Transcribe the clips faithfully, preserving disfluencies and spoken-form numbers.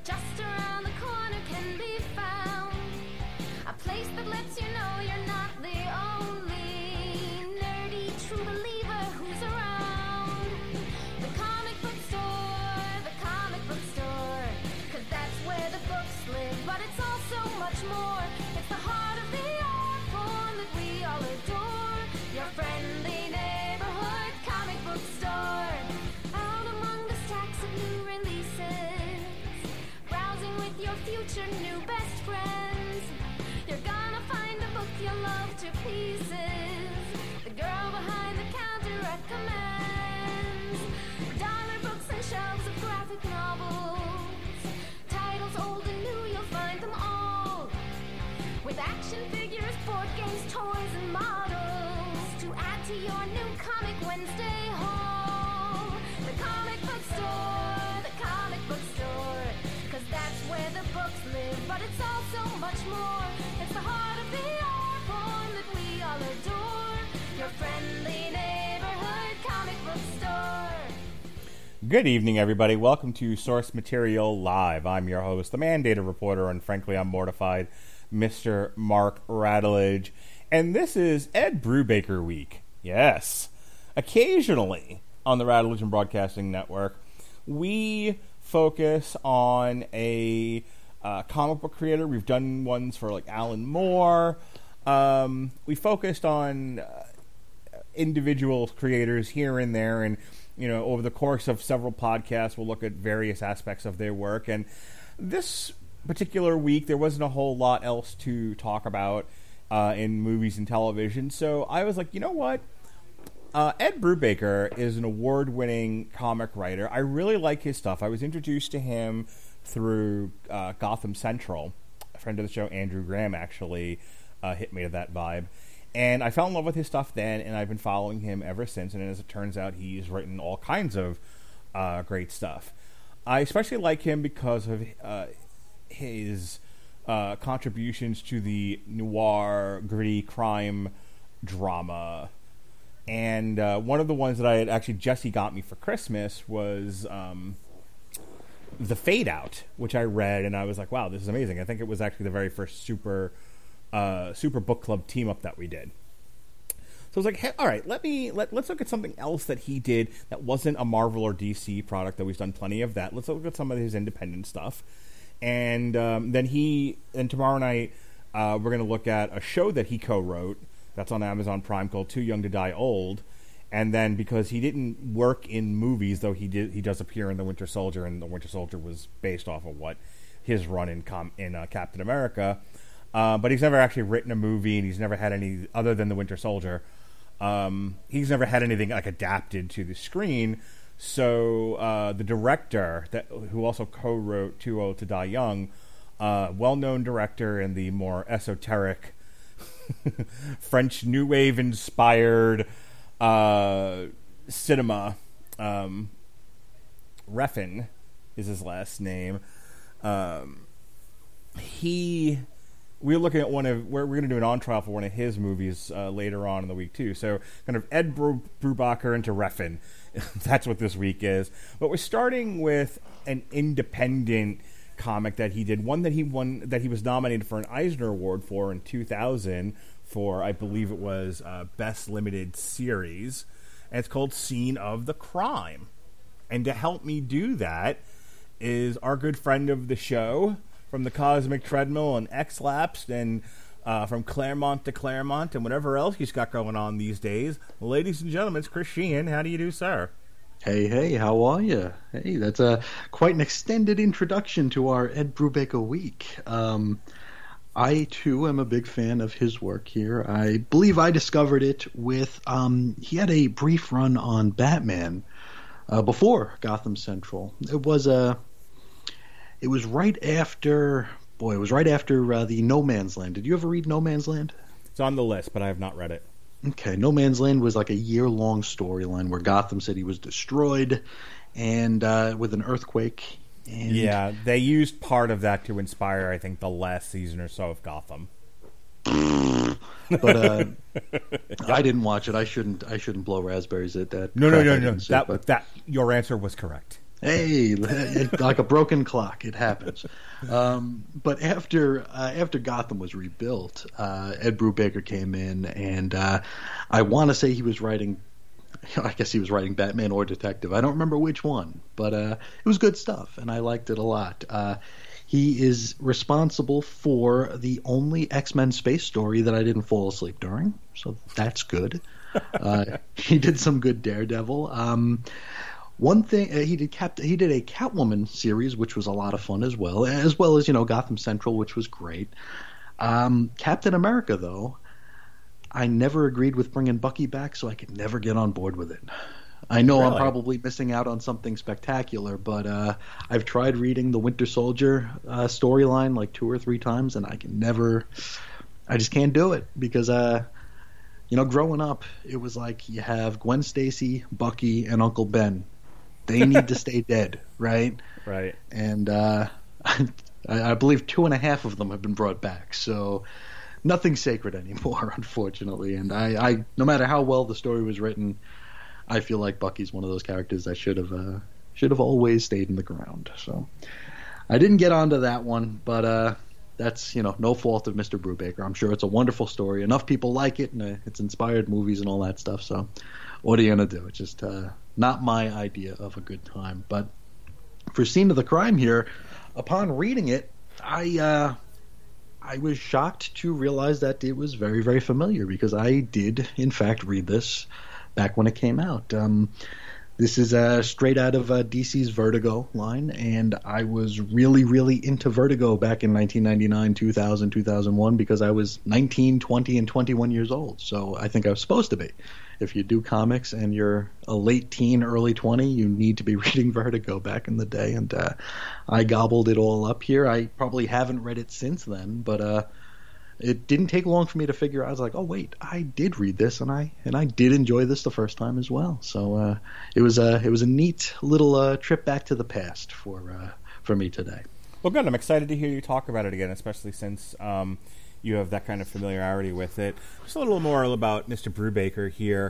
just around the corner can be found. A place that lets you know you're not the only nerdy true believer who's around. The comic book store, the comic book store, 'cause that's where the books live, but it's also much more. It's the heart of the art form that we all adore. Your friendly neighborhood comic book store. Out among the stacks of new releases, browsing with your future new best friends. You're gonna find a book you'll love to pieces. The girl behind the counter recommends dollar books and shelves of graphic novels. Titles old and new, you'll find them all. With action figures, board games, toys, and models to add to your new Comic Wednesday haul. The comic book store, the comic book store, 'cause that's where the books live, but it's also much more. It's the heart of the art form that we all adore. Your friendly neighborhood comic book store. Good evening, everybody. Welcome to Source Material Live. I'm your host, the mandated reporter, and frankly, I'm mortified, Mister Mark Radulich. And this is Ed Brubaker Week. Yes. Occasionally on the Radulich and Broadcasting Network, we focus on a uh, comic book creator. We've done ones for like Alan Moore. Um, we focused on uh, individual creators here and there, and you know, over the course of several podcasts, we'll look at various aspects of their work. And this particular week, there wasn't a whole lot else to talk about uh, in movies and television. So I was like, you know what? Uh, Ed Brubaker is an award-winning comic writer. I really like his stuff. I was introduced to him through uh, Gotham Central. A friend of the show, Andrew Graham, actually uh, hit me to that vibe. And I fell in love with his stuff then, and I've been following him ever since. And as it turns out, he's written all kinds of uh, great stuff. I especially like him because of uh, his uh, contributions to the noir, gritty crime drama. And uh, one of the ones that I had actually Jesse got me for Christmas was um, The Fade Out, which I read, and I was like, wow, this is amazing. I think it was actually the very first super... Uh, super book club team up that we did. So I was like, hey, all right, let me let, let's look at something else that he did that wasn't a Marvel or D C product, though he's done plenty of that. Let's look at some of his independent stuff. And um, then he and tomorrow night uh, we're going to look at a show that he co-wrote that's on Amazon Prime called Too Young to Die Old. And then because he didn't work in movies, though he did, he does appear in The Winter Soldier, and The Winter Soldier was based off of what his run in com- in uh, Captain America. Uh, but he's never actually written a movie, and he's never had any, other than The Winter Soldier, um, he's never had anything like adapted to the screen. So uh, the director, that who also co-wrote Too Old to Die Young, uh, well-known director in the more esoteric French New Wave-inspired uh, cinema, um, Refn is his last name. Um, he... We're looking at one of, we're, we're going to do an on-trial for one of his movies uh, later on in the week, too. So kind of Ed Bru- Brubaker into Refn. That's what this week is. But we're starting with an independent comic that he did, one that he won, that he was nominated for an Eisner Award for in two thousand for, I believe it was, uh, Best Limited Series. And it's called Scene of the Crime. And to help me do that is our good friend of the show, from the Cosmic Treadmill and X-Lapsed, and uh, from Claremont to Claremont and whatever else he's got going on these days. Ladies and gentlemen, it's Chris Sheehan. How do you do, sir? Hey, hey, how are you? Hey, that's a quite an extended introduction to our Ed Brubaker week. Um, I, too, am a big fan of his work here. I believe I discovered it with, um, he had a brief run on Batman uh, before Gotham Central. It was a... It was right after, boy, it was right after uh, the No Man's Land. Did you ever read No Man's Land? It's on the list, but I have not read it. Okay, No Man's Land was like a year-long storyline where Gotham City was destroyed and uh, with an earthquake. And yeah, they used part of that to inspire, I think, the last season or so of Gotham. But uh, I didn't watch it. I shouldn't. I shouldn't blow raspberries at that. No, no, no, no. See, that but... that your answer was correct. Hey, like a broken clock, it happens. Um, but after uh, after Gotham was rebuilt, uh, Ed Brubaker came in, and uh, I want to say he was writing. I guess he was writing Batman or Detective. I don't remember which one, but uh, it was good stuff, and I liked it a lot. Uh, he is responsible for the only X-Men space story that I didn't fall asleep during, so that's good. Uh, he did some good Daredevil. Um, One thing uh, he did Cap- he did a Catwoman series, which was a lot of fun as well, as well as you know Gotham Central, which was great. Um, Captain America, though, I never agreed with bringing Bucky back, so I could never get on board with it. I know really? I'm probably missing out on something spectacular, but uh, I've tried reading the Winter Soldier uh, storyline like two or three times, and I can never. I just can't do it because. Uh, You know, growing up, it was like you have Gwen Stacy, Bucky, and Uncle Ben. They need to stay dead, right? Right. And uh, I, I believe two and a half of them have been brought back. So nothing's sacred anymore, unfortunately. And I, I, no matter how well the story was written, I feel like Bucky's one of those characters that should have uh, should have always stayed in the ground. So I didn't get onto that one, but uh, that's you know no fault of Mister Brubaker. I'm sure it's a wonderful story. Enough people like it, and uh, it's inspired movies and all that stuff. So what are you gonna do? It's just uh, not my idea of a good time. But for Scene of the Crime here, upon reading it, I uh, I was shocked to realize that it was very very familiar because I did in fact read this back when it came out. Um, This is uh, straight out of uh, D C's Vertigo line, and I was really, really into Vertigo back in nineteen ninety-nine, two thousand, two thousand one because I was nineteen, twenty, and twenty-one years old. So I think I was supposed to be. If you do comics and you're a late teen, early twenty, you need to be reading Vertigo back in the day. And uh, I gobbled it all up here. I probably haven't read it since then, but uh, it didn't take long for me to figure out. I was like, oh wait, I did read this, and I and I did enjoy this the first time as well. So uh, it was a it was a neat little uh, trip back to the past for uh, for me today. Well, good. I'm excited to hear you talk about it again, especially since um, you have that kind of familiarity with it. Just a little more about Mister Brubaker here.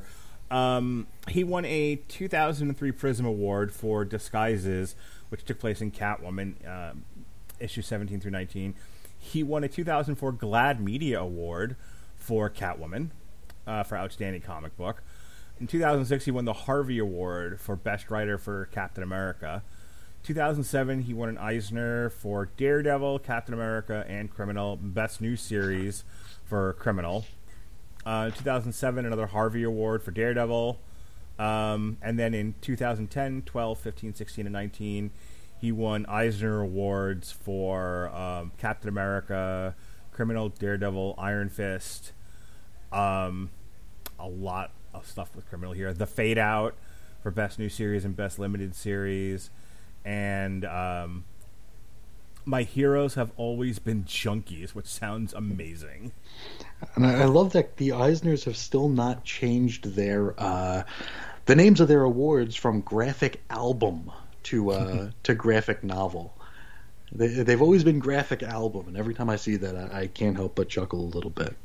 Um, he won a two thousand three Prism Award for Disguises, which took place in Catwoman, uh, issue seventeen through nineteen. He won a two thousand four GLAAD Media Award for Catwoman, uh, for Outstanding Comic Book. In two thousand six, he won the Harvey Award for Best Writer for Captain America. two thousand seven, he won an Eisner for Daredevil, Captain America, and Criminal. Best New Series for Criminal. Uh, two thousand seven, another Harvey Award for Daredevil. Um, and then in two thousand ten, twelve, fifteen, sixteen, and nineteen, he won Eisner Awards for um, Captain America, Criminal, Daredevil, Iron Fist. Um, a lot of stuff with Criminal here. The Fade Out for Best New Series and Best Limited Series. And um, My Heroes Have Always Been Junkies, which sounds amazing. And I love that the Eisners have still not changed their uh, the names of their awards from graphic album to uh, to graphic novel. They, they've always been graphic album, and every time I see that, I, I can't help but chuckle a little bit.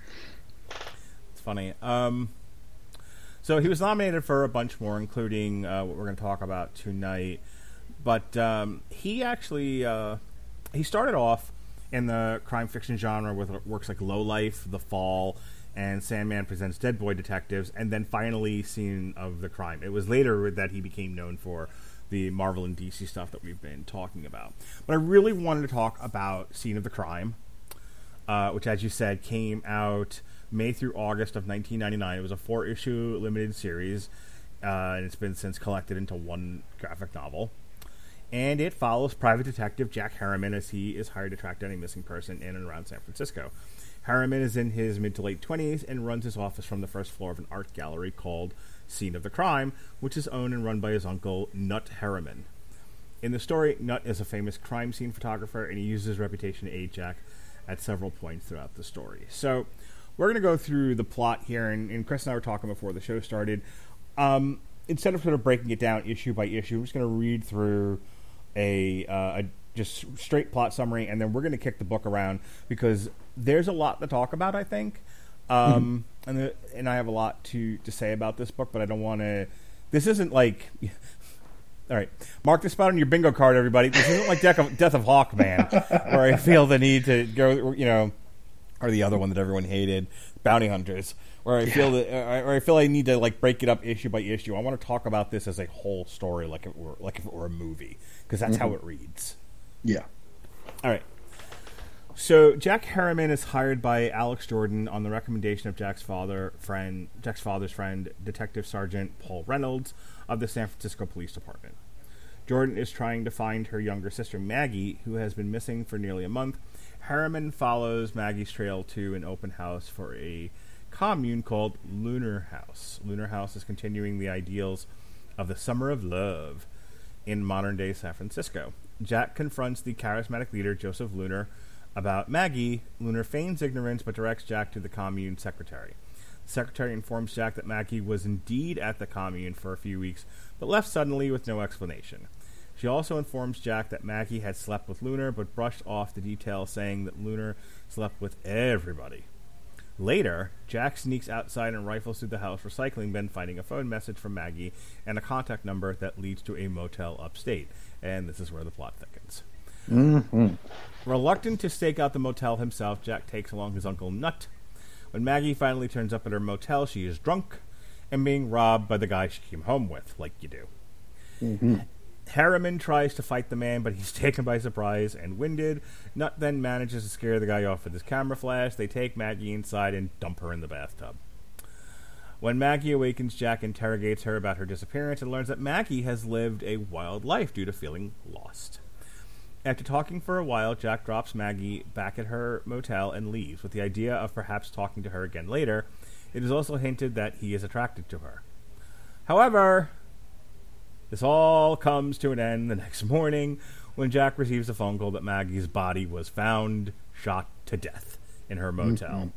It's funny. Um, so he was nominated for a bunch more, including uh, what we're going to talk about tonight. But um, he actually uh, he started off in the crime fiction genre with works like Low Life, The Fall, and Sandman Presents Dead Boy Detectives, and then finally Scene of the Crime. It was later that he became known for the Marvel and D C stuff that we've been talking about. But I really wanted to talk about Scene of the Crime, uh, which, as you said, came out May through August of nineteen ninety-nine. It was a four-issue limited series, uh, and it's been since collected into one graphic novel. And it follows private detective Jack Harriman as he is hired to track down a missing person in and around San Francisco. Harriman is in his mid to late twenties and runs his office from the first floor of an art gallery called Scene of the Crime, which is owned and run by his uncle, Nut Harriman. In the story, Nut is a famous crime scene photographer, and he uses his reputation to aid Jack at several points throughout the story. So we're going to go through the plot here, and, and Chris and I were talking before the show started. Um, instead of sort of breaking it down issue by issue, I'm just going to read through a, uh, a just straight plot summary, and then we're going to kick the book around because there's a lot to talk about, I think. Um, mm-hmm. and the, and I have a lot to, to say about this book, but I don't want to. This isn't like All right. Mark this spot on your bingo card, everybody. This isn't like Death of, Death of Hawkman, where I feel the need to go, you know, or the other one that everyone hated, Bounty Hunters, where I feel that, or I feel I need to like break it up issue by issue. I want to talk about this as a whole story, like it were, like if it were a movie, because that's mm-hmm. how it reads. Yeah. All right. So Jack Harriman is hired by Alex Jordan on the recommendation of Jack's father, friend, Jack's father's friend, Detective Sergeant Paul Reynolds of the San Francisco Police Department. Jordan is trying to find her younger sister Maggie, who has been missing for nearly a month. Harriman follows Maggie's trail to an open house for a commune called Lunar House. Lunar House is continuing the ideals of the Summer of Love in modern-day San Francisco. Jack confronts the charismatic leader, Joseph Lunar, about Maggie. Lunar feigns ignorance but directs Jack to the commune secretary. The secretary informs Jack that Maggie was indeed at the commune for a few weeks, but left suddenly with no explanation. She also informs Jack that Maggie had slept with Lunar, but brushed off the details, saying that Lunar slept with everybody. Later, Jack sneaks outside and rifles through the house recycling bin, finding a phone message from Maggie and a contact number that leads to a motel upstate. And this is where the plot thickens. Mm-hmm. Reluctant to stake out the motel himself, Jack takes along his Uncle Nut. When Maggie finally turns up at her motel, she is drunk and being robbed by the guy she came home with, like you do. Mm-hmm. Harriman tries to fight the man, but he's taken by surprise and winded. Nut then manages to scare the guy off with his camera flash. They take Maggie inside and dump her in the bathtub. When Maggie awakens, Jack interrogates her about her disappearance and learns that Maggie has lived a wild life due to feeling lost. After talking for a while, Jack drops Maggie back at her motel and leaves, with the idea of perhaps talking to her again later. It is also hinted that he is attracted to her. However, this all comes to an end the next morning when Jack receives a phone call that Maggie's body was found shot to death in her motel. Mm-hmm.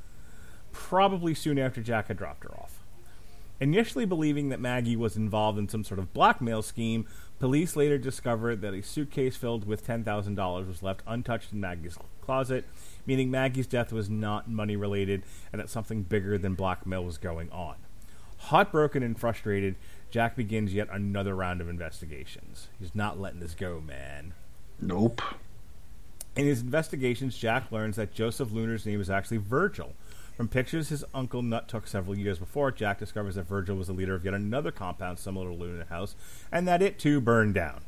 Probably soon after Jack had dropped her off. Initially believing that Maggie was involved in some sort of blackmail scheme, police later discovered that a suitcase filled with ten thousand dollars was left untouched in Maggie's closet, meaning Maggie's death was not money-related and that something bigger than blackmail was going on. Heartbroken and frustrated, Jack begins yet another round of investigations. He's not letting this go, man. Nope. In his investigations, Jack learns that Joseph Lunar's name is actually Virgil. From pictures his Uncle Nut took several years before, Jack discovers that Virgil was the leader of yet another compound similar to Lunar House, and that it too burned down.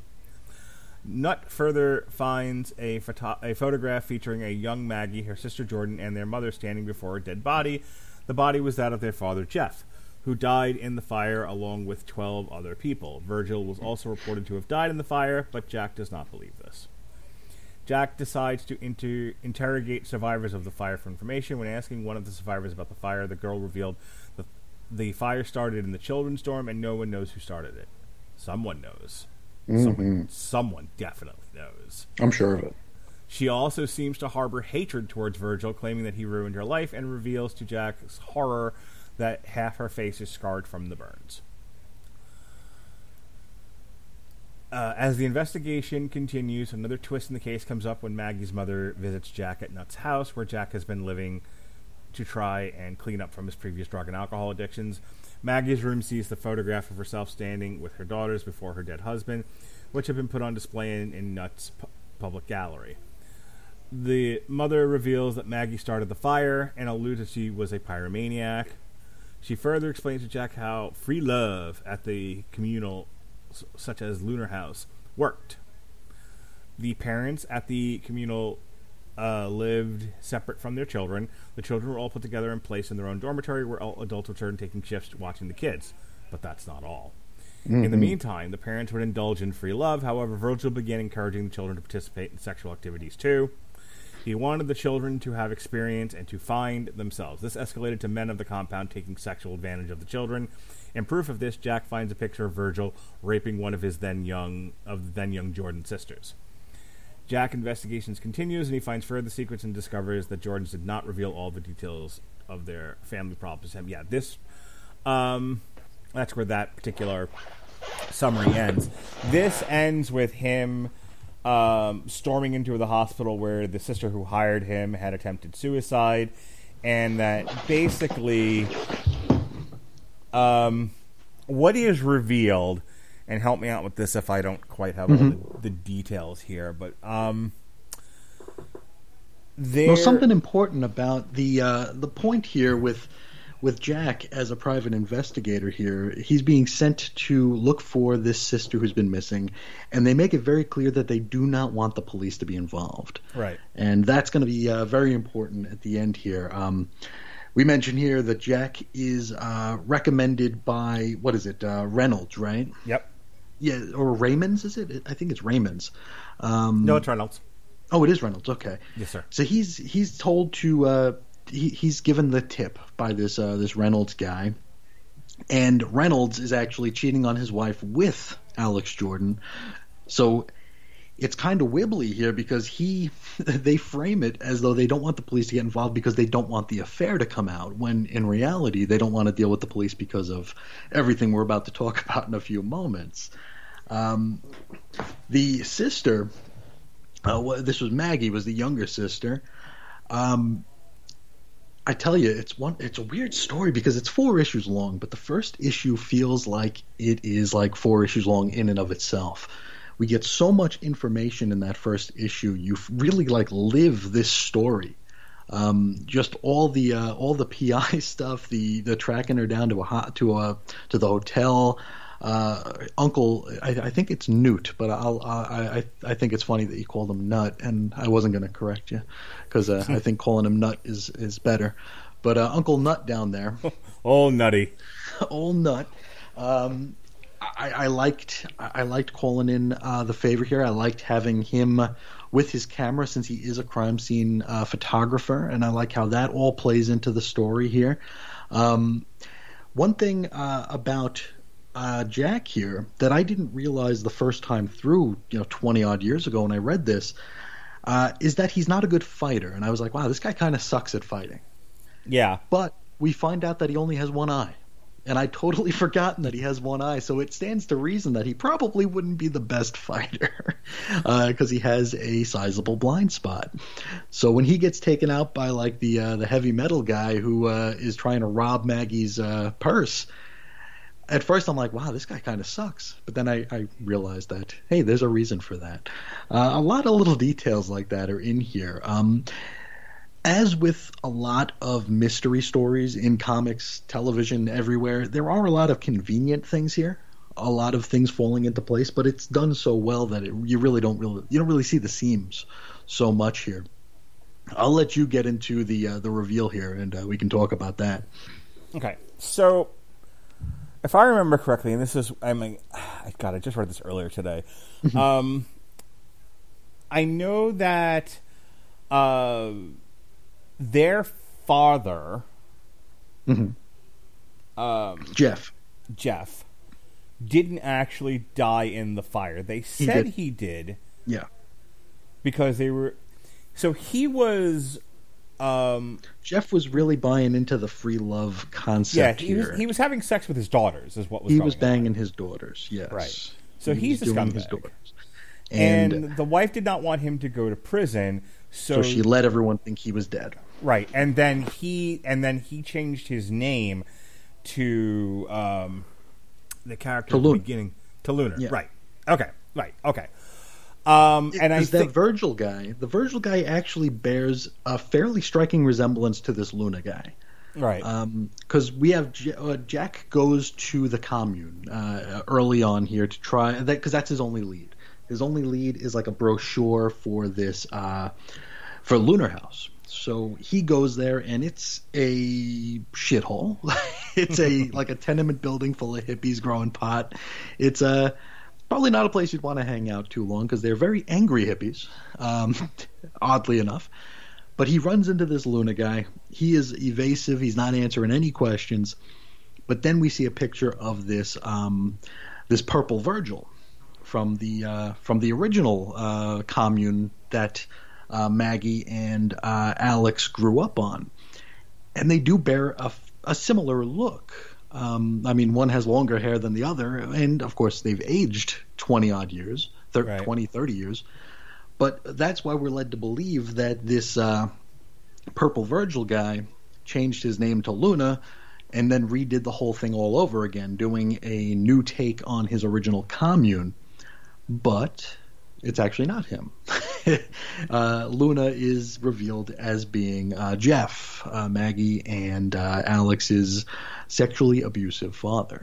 Nut further finds a, photo- a photograph featuring a young Maggie, her sister Jordan, and their mother standing before a dead body. The body was that of their father, Jeff, who died in the fire along with twelve other people. Virgil was also reported to have died in the fire, but Jack does not believe this. Jack decides to inter- interrogate survivors of the fire for information. When asking one of the survivors about the fire, the girl revealed that the fire started in the children's dorm and no one knows who started it. Someone knows. Mm-hmm. Someone, someone definitely knows. I'm sure of it. She also seems to harbor hatred towards Virgil, claiming that he ruined her life, and reveals to Jack's horror that half her face is scarred from the burns. Uh, as the investigation continues, another twist in the case comes up when Maggie's mother visits Jack at Nut's house, where Jack has been living to try and clean up from his previous drug and alcohol addictions. Maggie's room sees the photograph of herself standing with her daughters before her dead husband, which have been put on display in, in Nut's pu- public gallery. The mother reveals that Maggie started the fire and alludes that she was a pyromaniac. She further explains to Jack how free love at the communal, such as Lunar House, worked. The parents at the communal uh, lived separate from their children. The children were all put together and placed in their own dormitory where all adults returned taking shifts watching the kids. But that's not all. Mm-hmm. In the meantime, the parents would indulge in free love. However, Virgil began encouraging the children to participate in sexual activities too. He wanted the children to have experience and to find themselves. This escalated to men of the compound taking sexual advantage of the children. In proof of this, Jack finds a picture of Virgil raping one of his then young of the then young Jordan sisters. Jack investigations continues, and he finds further secrets and discovers that Jordans did not reveal all the details of their family problems to him. Yeah, this um, that's where that particular summary ends. This ends with him um, storming into the hospital where the sister who hired him had attempted suicide, and that basically um, what is revealed and help me out with this if I don't quite have Mm-hmm. all the, the details here. But um, there, Well, something important about the uh, the point here with with Jack as a private investigator here, he's being sent to look for this sister who's been missing, and they make it very clear that they do not want the police to be involved. Right. And that's going to be uh, very important at the end here. Um, we mentioned here that Jack is uh, recommended by, what is it, uh, Reynolds, right? Yep. Yeah, or Raymond's, is it? I think it's Raymond's. Um, No, it's Reynolds. Oh, it is Reynolds. Okay. Yes, sir. So he's he's told to uh, he, he's given the tip by this uh, this Reynolds guy, and Reynolds is actually cheating on his wife with Alex Jordan. So it's kind of wibbly here because he they frame it as though they don't want the police to get involved because they don't want the affair to come out, when in reality they don't want to deal with the police because of everything we're about to talk about in a few moments. Um, the sister. Uh, well, this was Maggie, was the younger sister. Um, I tell you, it's one. It's a weird story because it's four issues long, but the first issue feels like it is like four issues long in and of itself. We get so much information in that first issue. You really like live this story. Um, just all the uh, all the P I stuff, the the tracking her down to a hot, to a to the hotel. Uh, Uncle, I, I think it's Newt, but I'll, I, I, I think it's funny that you called him Nut, and I wasn't going to correct you because uh, I think calling him Nut is, is better. But uh, Uncle Nut down there, Oh, nutty. old Nut. Um, I, I liked I liked calling in uh, the favor here. I liked having him with his camera since he is a crime scene uh, photographer, and I like how that all plays into the story here. Um, one thing uh, about Uh, Jack here that I didn't realize the first time through, you know, twenty odd years ago when I read this, uh, is that he's not a good fighter. And I was like, wow, this guy kind of sucks at fighting. Yeah. But we find out that he only has one eye. And I totally forgotten that he has one eye. So it stands to reason that he probably wouldn't be the best fighter because uh, he has a sizable blind spot. So when he gets taken out by like the, uh, the heavy metal guy who uh, is trying to rob Maggie's uh, purse, at first I'm like, wow, this guy kind of sucks. But then I, I realized that, hey, there's a reason for that. Uh, a lot of little details like that are in here. Um, as with a lot of mystery stories in comics, television, everywhere, there are a lot of convenient things here. A lot of things falling into place, but it's done so well that it, you really don't really you don't really see the seams so much here. I'll let you get into the uh, the reveal here, and uh, we can talk about that. Okay, so if I remember correctly, and this is, I mean, God, I just read this earlier today. um, I know that uh, their father, Mm-hmm. um, Jeff. Jeff, didn't actually die in the fire. They said did. he did Yeah. because they were. So he was. Um, Jeff was really buying into the free love yeah, concept he here. was, he was having sex with his daughters, is what was he going was on. banging his daughters, yes. Right. So He he's was a doing scumbag. his daughters. And, And, the wife did not want him to go to prison, so, so she let everyone think he was dead. right. And then he and then he changed his name to um, the character To at the Lunar. beginning to Lunar. Yeah. Right. Okay. Right. Okay. Um, and I Because that think Virgil guy, the Virgil guy actually bears a fairly striking resemblance to this Luna guy. right. Because we have J- uh, Jack goes to the commune uh, early on here to try that because that's his only lead. His only lead is like a brochure for this uh, for Lunar House. So he goes there and it's a shithole. It's a like a tenement building full of hippies growing pot. It's a probably not a place you'd want to hang out too long because they're very angry hippies, um, oddly enough. But he runs into this Luna guy. He is evasive. He's not answering any questions. But then we see a picture of this um, this purple Virgil from the uh, from the original uh, commune that uh, Maggie and uh, Alex grew up on, and they do bear a, a similar look. Um, I mean, one has longer hair than the other, and of course they've aged twenty odd years, thir- Right. twenty, thirty years. But that's why we're led to believe that this uh, Purple Virgil guy changed his name to Luna and then redid the whole thing all over again, doing a new take on his original Commune. But it's actually not him. uh, Luna is revealed as being uh, Jeff, uh, Maggie and uh, Alex's sexually abusive father.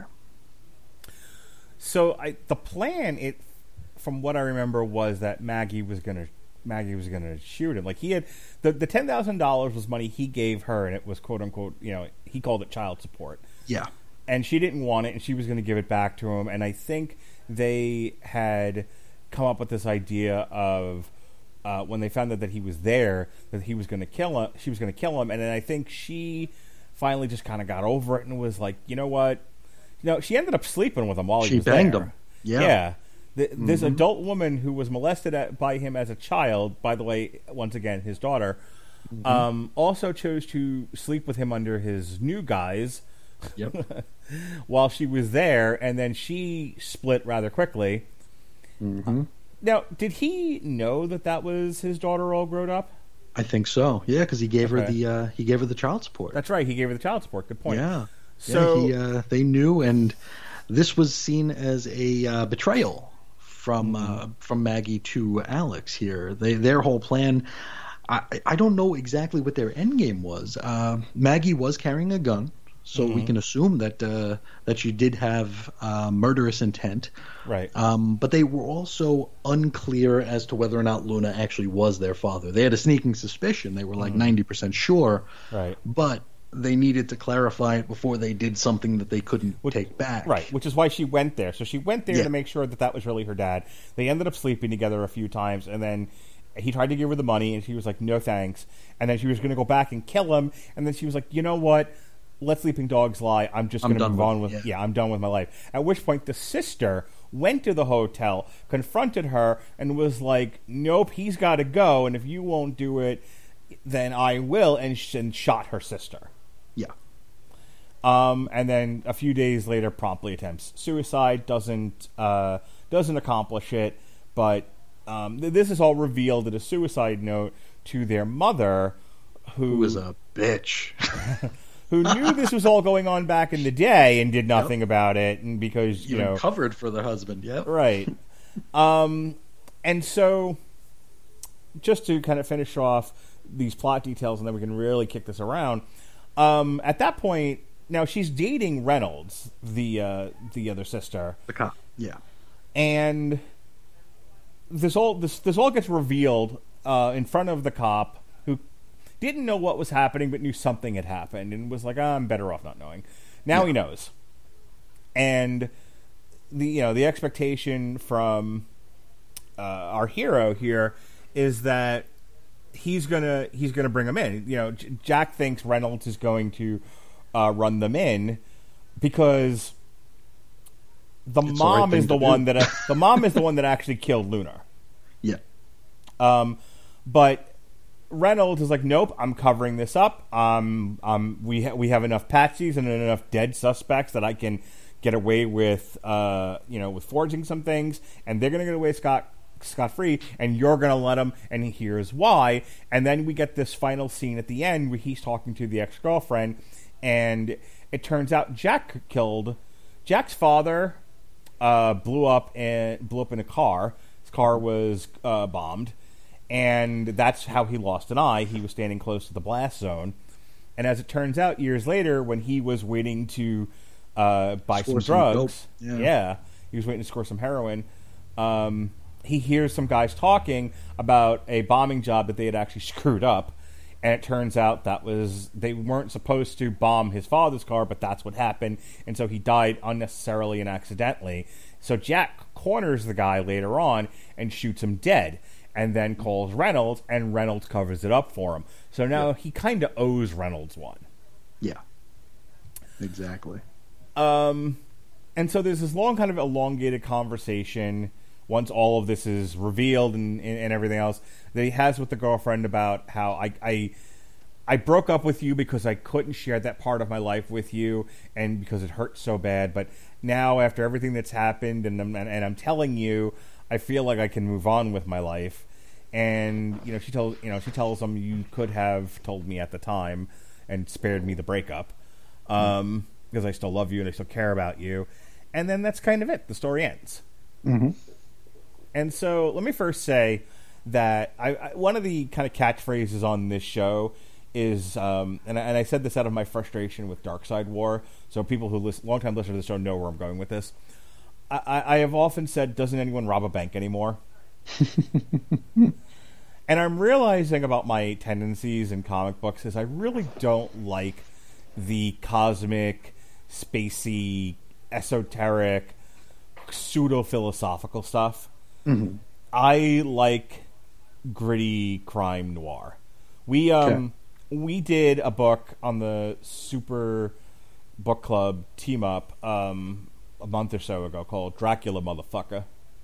So I, the plan, it from what I remember, was that Maggie was gonna Maggie was gonna shoot him. Like he had the the ten thousand dollars was money he gave her, and it was quote unquote, you know, he called it child support. Yeah, and she didn't want it, and she was going to give it back to him. And I think they had come up with this idea of uh, when they found out that he was there, that he was going to kill him. She was going to kill him, and then I think she finally just kind of got over it and was like, you know what? You know, she ended up sleeping with him while she he was banged there. him. Yeah, yeah. The, mm-hmm. This adult woman who was molested at, by him as a child, by the way, once again, his daughter, mm-hmm. um, also chose to sleep with him under his new guise. Yep. While she was there, and then she split rather quickly. Mm-hmm. Now, did he know that that was his daughter all grown up? I think so. Yeah, because he gave okay. her the uh, he gave her the child support. That's right. He gave her the child support. Good point. Yeah. So yeah, he, uh, they knew, and this was seen as a uh, betrayal from mm-hmm. uh, from Maggie to Alex. Here, they their whole plan. I I don't know exactly what their end game was. Uh, Maggie was carrying a gun. So mm-hmm. we can assume that uh, that she did have uh, murderous intent, right? Um, but they were also unclear as to whether or not Luna actually was their father. They had a sneaking suspicion; they were like ninety mm-hmm. percent sure, right? But they needed to clarify it before they did something that they couldn't which, take back, right? Which is why she went there. So she went there yeah. to make sure that that was really her dad. They ended up sleeping together a few times, and then he tried to give her the money, and she was like, "No thanks." And then she was going to go back and kill him, and then she was like, "You know what? Let sleeping dogs lie. I'm just going to move on with yeah. yeah, I'm done with my life." At which point the sister went to the hotel, confronted her, and was like, "Nope, he's got to go, and if you won't do it, then I will," and, sh- and shot her sister. Yeah. Um, and then a few days later, promptly attempts suicide. Doesn't uh, doesn't accomplish it, but um, th- this is all revealed in a suicide note to their mother, who, who is a bitch. Who knew this was all going on back in the day and did nothing yep. about it, and because you Even know covered for their husband, yeah, right. um, and so, just to kind of finish off these plot details, and then we can really kick this around. Um, at that point, now she's dating Reynolds, the uh, the other sister, the cop, yeah, and this all this this all gets revealed uh, in front of the cop, who didn't know what was happening, but knew something had happened, and was like, oh, "I'm better off not knowing." Now yeah. he knows, and the you know the expectation from uh, our hero here is that he's gonna he's gonna bring him in. You know, J- Jack thinks Reynolds is going to uh, run them in because the it's mom the right is the do. one that uh, the mom is the one that actually killed Luna. Yeah, um, but Reynolds is like, nope, I'm covering this up. Um, um, we ha- we have enough patsies and enough dead suspects that I can get away with, uh, you know, with forging some things, and they're going to get away scot scot free, and you're going to let them. And here's why. And then we get this final scene at the end where he's talking to the ex girlfriend, and it turns out Jack killed Jack's father. Uh, blew up and blew up in a car. His car was uh, bombed. And that's how he lost an eye. He was standing close to the blast zone. And as it turns out, years later, when he was waiting to uh, buy score some drugs, some yeah. yeah, he was waiting to score some heroin, um, he hears some guys talking about a bombing job that they had actually screwed up. And it turns out that was they weren't supposed to bomb his father's car, but that's what happened. And so he died unnecessarily and accidentally. So Jack corners the guy later on and shoots him dead. And then calls Reynolds, and Reynolds covers it up for him. So now yeah. he kind of owes Reynolds one. Yeah, exactly. Um, and so there's this long, kind of elongated conversation once all of this is revealed and, and, and everything else that he has with the girlfriend about how I, I I broke up with you because I couldn't share that part of my life with you, and because it hurt so bad. But now, after everything that's happened, and I'm, and, and I'm telling you, I feel like I can move on with my life. And you know, she tells you know she tells him, you could have told me at the time and spared me the breakup. um, because I still love you and I still care about you. And then that's kind of it. The story ends. Mm-hmm. And so let me first say that I, I one of the kind of catchphrases on this show is, um, and, I, and I said this out of my frustration with Darkside War, so people who listen, long-time listeners to the show know where I'm going with this. I, I, I have often said, doesn't anyone rob a bank anymore? And I'm realizing about my tendencies in comic books is I really don't like the cosmic, spacey, esoteric, pseudo-philosophical stuff. Mm-hmm. I like gritty crime noir. We um okay. we did a book on the Super Book Club team up um, a month or so ago called Dracula Motherfucker.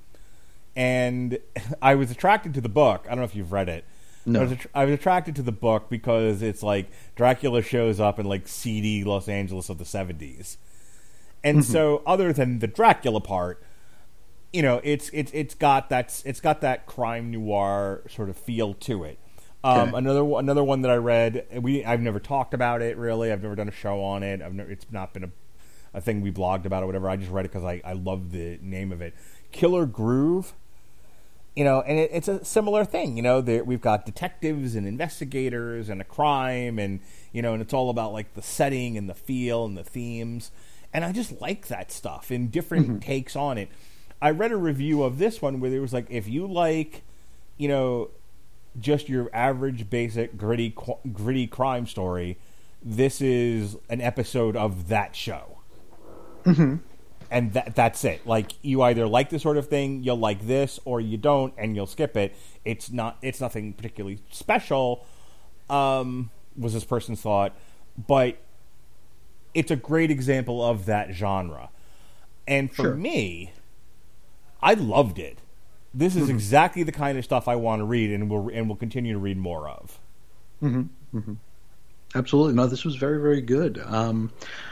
And I was attracted to the book. I don't know if you've read it. No. I was, att- I was attracted to the book because it's like Dracula shows up in like seedy Los Angeles of the seventies. And Mm-hmm. so other than the Dracula part, you know, it's it's it's got that it's got that crime noir sort of feel to it. Um, Okay. Another another one that I read, we I've never talked about it really. I've never done a show on it. I've never, it's not been a a thing we blogged about or whatever. I just read it because I I love the name of it, Killer Groove. You know, and it, it's a similar thing. You know, there, we've got detectives and investigators and a crime, and you know, and it's all about like the setting and the feel and the themes. And I just like that stuff and different Mm-hmm. takes on it. I read a review of this one where there was like, if you like, you know, just your average, basic, gritty, qu- gritty crime story, this is an episode of that show. Mm-hmm. And that that's it. Like, you either like this sort of thing, you'll like this, or you don't, and you'll skip it. It's not. It's nothing particularly special, um, was this person's thought, but it's a great example of that genre. And for Sure. me, I loved it. This is Mm-hmm. exactly the kind of stuff I want to read, and will and will continue to read more of. Mm-hmm. Mm-hmm. Absolutely. No, this was very, very good. Um,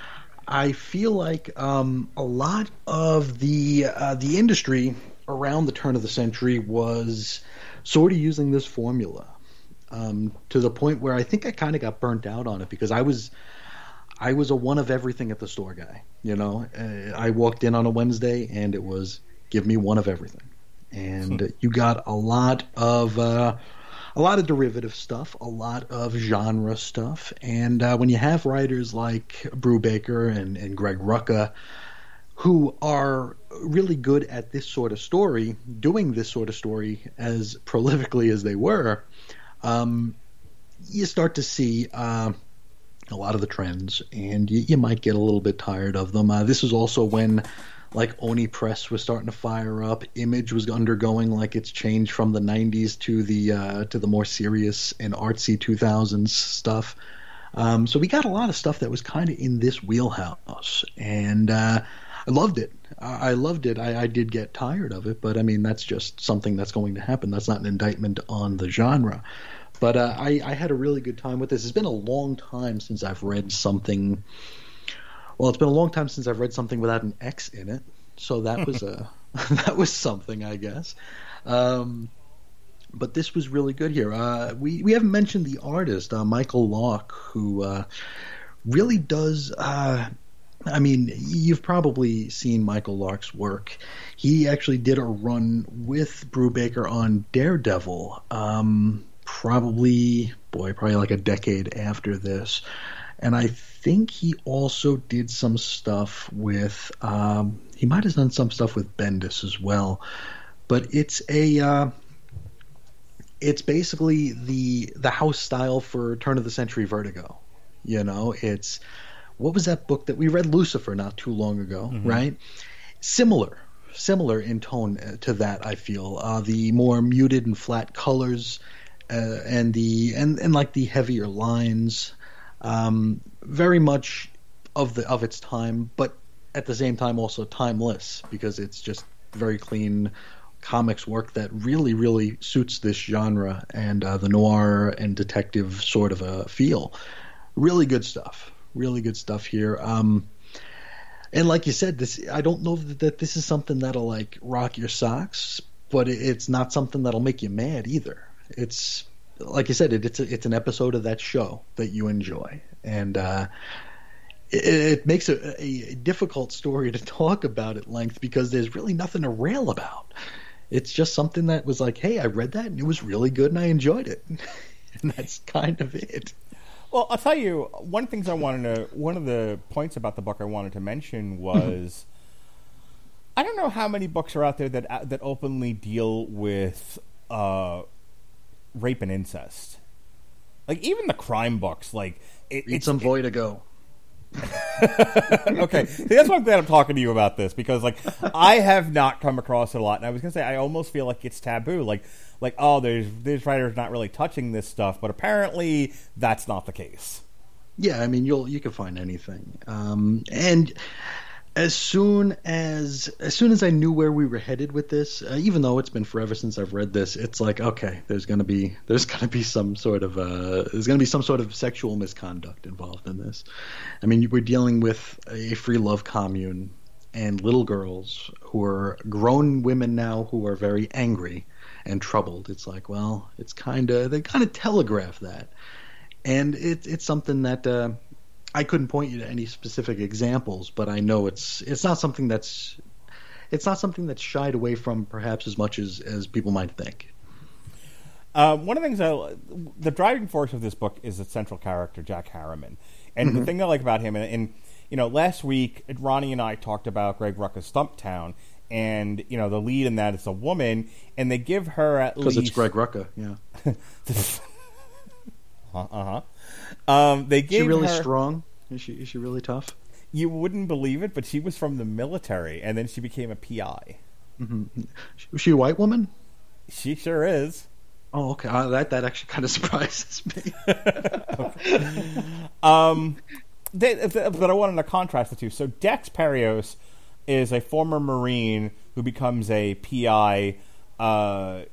I feel like um, a lot of the uh, the industry around the turn of the century was sort of using this formula um, to the point where I think I kind of got burnt out on it because I was I was a one of everything at the store guy. You know, uh, I walked in on a Wednesday and it was give me one of everything, and you got a lot of. Uh, A lot of derivative stuff, a lot of genre stuff, and uh, when you have writers like Brubaker and, and Greg Rucka who are really good at this sort of story, doing this sort of story as prolifically as they were, um, you start to see uh, a lot of the trends, and you, you might get a little bit tired of them. Uh, this is also when like Oni Press was starting to fire up. Image was undergoing like its change from the nineties to the uh, to the more serious and artsy two thousands stuff. Um, so we got a lot of stuff that was kind of in this wheelhouse, and uh, I loved it. I, I loved it. I, I did get tired of it, but I mean that's just something that's going to happen. That's not an indictment on the genre. But uh, I, I had a really good time with this. It's been a long time since I've read something. Well, it's been a long time since I've read something without an X in it, so that was a that was something, I guess. Um, but this was really good here. Uh, we we haven't mentioned the artist, uh, Michael Lark, who uh, really does. Uh, I mean, you've probably seen Michael Lark's work. He actually did a run with Brubaker on Daredevil, um, probably boy, probably like a decade after this. And I think he also did some stuff with um, – he might have done some stuff with Bendis as well. But it's a uh, – it's basically the the house style for turn-of-the-century Vertigo. You know, it's – what was that book that we read? Lucifer not too long ago, mm-hmm. right? Similar. Similar in tone to that, I feel. Uh, the more muted and flat colors uh, and the and, and like the heavier lines – Um, very much of the of its time, but at the same time also timeless because it's just very clean comics work that really, really suits this genre and uh, the noir and detective sort of a feel. Really good stuff. Really good stuff here. Um, and like you said, this I don't know that, that this is something that'll like rock your socks, but it, it's not something that'll make you mad either. It's like you said, it, it's a, it's an episode of that show that you enjoy, and uh, it, it makes a, a difficult story to talk about at length because there's really nothing to rail about. It's just something that was like, hey, I read that and it was really good and I enjoyed it. And that's kind of it. Well, I'll tell you, one of the things I wanted to, one of the points about the book I wanted to mention was, I don't know how many books are out there that that openly deal with uh, rape and incest. Like, even the crime books, like... It, Read it's, some it, Void ago. Okay, see, that's why I'm glad I'm talking to you about this, because, like, I have not come across it a lot, and I was going to say, I almost feel like it's taboo, like, like, oh, there's, there's writers not really touching this stuff, but apparently that's not the case. Yeah, I mean, you'll you can find anything, um, and as soon as as soon as I knew where we were headed with this, uh, even though it's been forever since I've read this, it's like, okay, there's gonna be there's gonna be some sort of uh, there's gonna be some sort of sexual misconduct involved in this. I mean, we're dealing with a free love commune and little girls who are grown women now who are very angry and troubled. It's like, well, it's kind of they kind of telegraph that, and it, it's something that. Uh, I couldn't point you to any specific examples, but I know it's it's not something that's it's not something that's shied away from perhaps as much as, as people might think. Uh, one of the things, I, the driving force of this book is the central character, Jack Harriman, and mm-hmm. the thing I like about him, and, and you know, last week Ronnie and I talked about Greg Rucka's Stumptown, and you know, the lead in that is a woman, and they give her at least because it's Greg Rucka, yeah. uh huh. Um, they gave is she really her, strong? Is she is she really tough? You wouldn't believe it, but she was from the military, and then she became a P I. Mm-hmm. Was she a white woman? She sure is. Oh, okay. Uh, that that actually kind of surprises me. um, they, but I wanted to contrast the two. So Dex Perios is a former Marine who becomes a P I uh,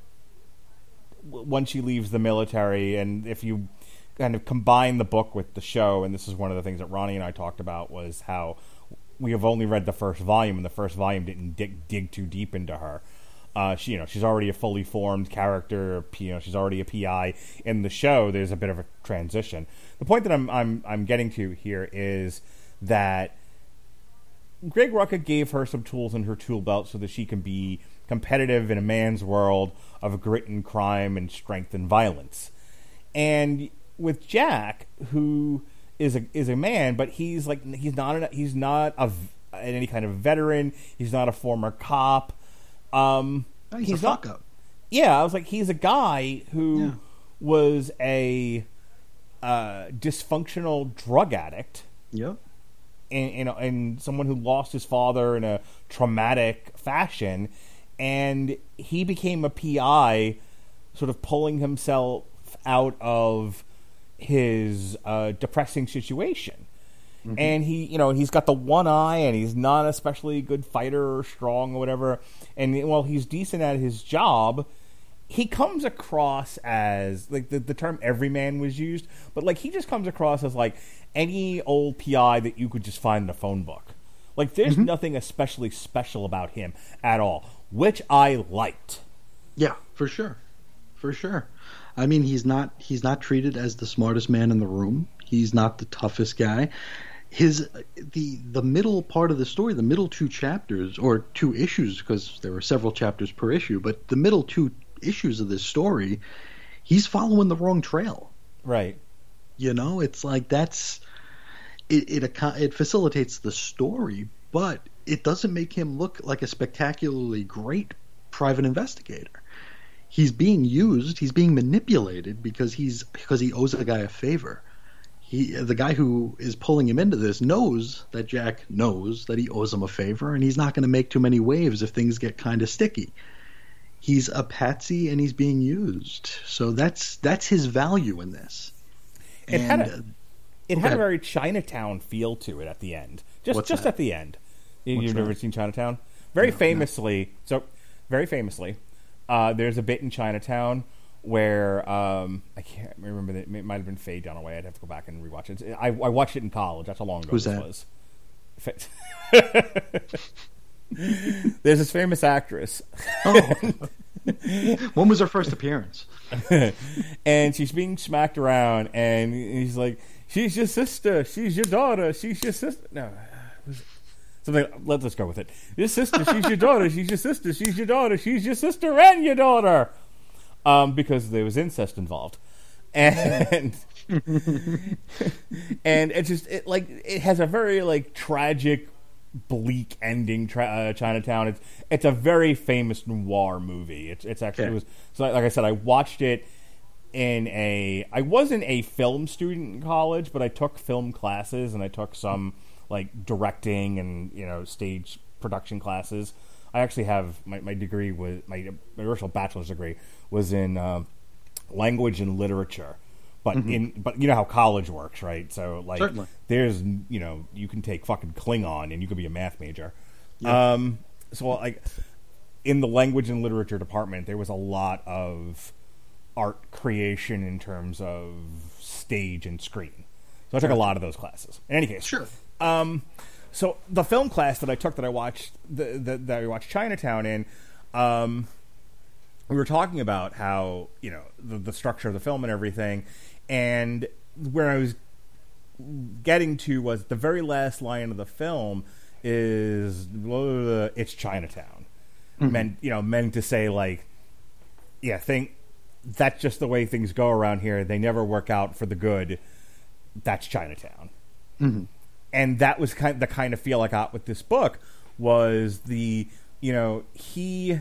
once she leaves the military, and if you kind of combine the book with the show, and this is one of the things that Ronnie and I talked about, was how we have only read the first volume, and the first volume didn't dig, dig too deep into her. Uh, she, you know, she's already a fully formed character. You know, she's already a P I. In the show, there's a bit of a transition. The point that I'm I'm I'm getting to here is that Greg Rucka gave her some tools in her tool belt so that she can be competitive in a man's world of grit and crime and strength and violence. And with Jack, who is a is a man, but he's like he's not a, he's not a any kind of veteran. He's not a former cop. Um, oh, he's, he's a not. fuck up. Yeah, I was like, he's a guy who yeah. was a uh, dysfunctional drug addict. Yep. And, and and someone who lost his father in a traumatic fashion, and he became a P I, sort of pulling himself out of his uh, depressing situation. Mm-hmm. And he, you know, he's got the one eye, and he's not an especially good fighter or strong or whatever. And while he's decent at his job, he comes across as, like, the, the term everyman was used, but, like, he just comes across as, like, any old P I that you could just find in a phone book. Like, there's mm-hmm. nothing especially special about him at all, which I liked. Yeah, for sure. For sure. I mean, he's not he's not treated as the smartest man in the room. He's not the toughest guy. His the the middle part of the story, the middle two chapters, or two issues, because there were several chapters per issue, but the middle two issues of this story, he's following the wrong trail. Right. You know, it's like that's it it, it facilitates the story, but it doesn't make him look like a spectacularly great private investigator. He's being used, he's being manipulated because he's because he owes a guy a favor. He, the guy who is pulling him into this knows that Jack knows that he owes him a favor, and he's not going to make too many waves if things get kind of sticky. He's a patsy, and he's being used. So that's that's his value in this. It and, had a, it uh, had a very Chinatown feel to it at the end. Just What's just that? at the end. You, What's you've that? never seen Chinatown? Very No, famously, so very famously, uh, there's a bit in Chinatown where um, I can't remember that it might have been Faye Dunaway. I'd have to go back and rewatch it. I, I watched it in college. That's how long ago Who's this that? was. There's this famous actress. Oh. When was her first appearance? And she's being smacked around, and he's like, "She's your sister. She's your daughter. She's your sister." No, something. Let's let's go with it. Your sister. She's your daughter. She's your sister. She's your daughter. She's your sister and your daughter. Um, because there was incest involved, and and it just it like it has a very like tragic, bleak ending. Tra- uh, Chinatown. It's it's a very famous noir movie. It's it's actually Okay. it was so like I said, I watched it in a. I wasn't a film student in college, but I took film classes and I took some like directing and you know stage production classes. I actually have my, my degree was my, my original bachelor's degree was in uh, language and literature, but mm-hmm. in but you know how college works, right? So like Certainly. there's you know you can take fucking Klingon and you could be a math major. Yeah. Um, so like in the language and literature department, there was a lot of art creation in terms of stage and screen. So I took a lot of those classes. In any case, Sure. Um, so the film class that I took that I watched the, the, that I watched Chinatown in, um, we were talking about how you know the, the structure of the film and everything, and where I was getting to was the very last line of the film is uh, it's Chinatown, mm-hmm. meant you know meant to say like, yeah, think that's just the way things go around here. They never work out for the good. That's Chinatown. Mm-hmm. And that was kind of the kind of feel I got with this book was the, you know, he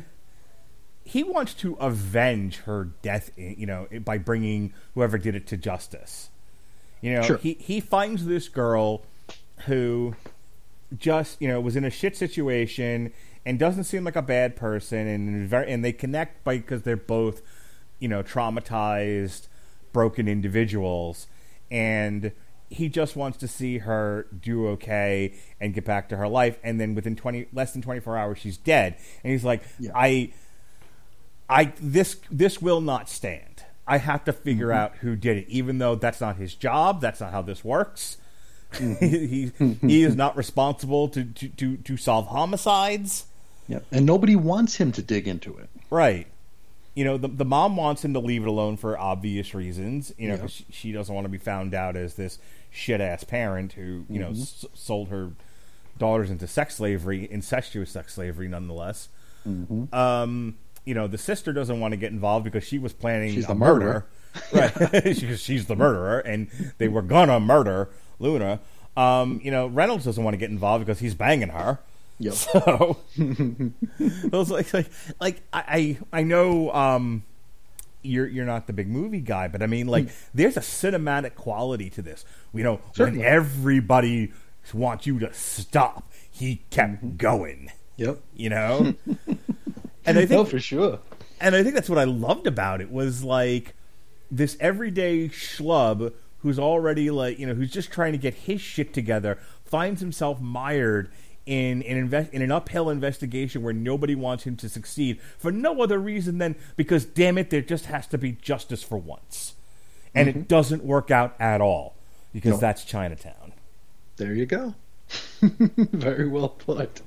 he wants to avenge her death, you know, by bringing whoever did it to justice. You know, sure. he, he finds this girl who just, you know, was in a shit situation and doesn't seem like a bad person, and very, and they connect by because they're both, you know, traumatized, broken individuals, and he just wants to see her do okay and get back to her life. And then within twenty less than twenty-four hours, she's dead. And he's like, yeah. I, I, this, this will not stand. I have to figure mm-hmm. out who did it, even though that's not his job. That's not how this works. Mm-hmm. he, he is not responsible to, to, to, to solve homicides. Yep. And nobody wants him to dig into it. Right. You know, the the mom wants him to leave it alone for obvious reasons. You know, Yep. because she, she doesn't want to be found out as this shit ass parent who you mm-hmm. know s- sold her daughters into sex slavery, incestuous sex slavery, nonetheless. Mm-hmm. Um, you know, the sister doesn't want to get involved because she was planning she's a the murder, murderer. right? Because she's the murderer, and they were gonna murder Luna. Um, you know, Reynolds doesn't want to get involved because he's banging her. Yep. So, those like like like I I know um, you're you're not the big movie guy, but I mean like there's a cinematic quality to this. You know, Certainly. when everybody wants you to stop, he kept mm-hmm. going. Yep. You know, and I think oh, for sure. And I think that's what I loved about it was like this everyday schlub who's already like you know who's just trying to get his shit together finds himself mired in an invest in an uphill investigation where nobody wants him to succeed for no other reason than because damn it there just has to be justice for once, and mm-hmm. it doesn't work out at all because no. that's Chinatown. There you go. Very well put.